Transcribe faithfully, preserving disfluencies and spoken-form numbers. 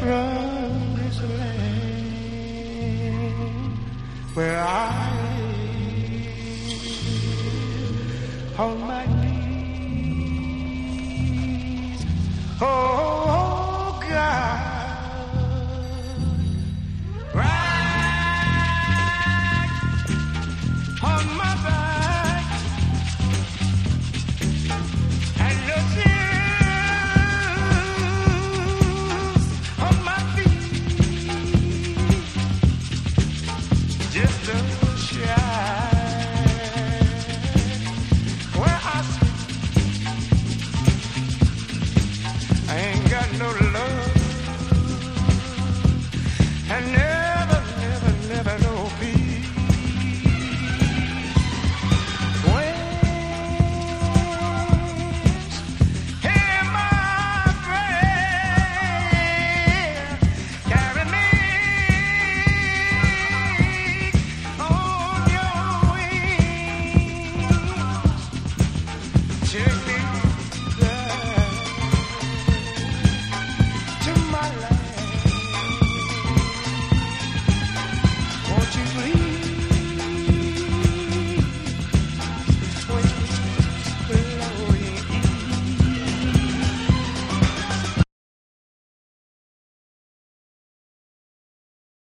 from this land where I live on my knees. Oh, God, right on my back and the shoes on my feet just to shine where I sleep. I ain't got no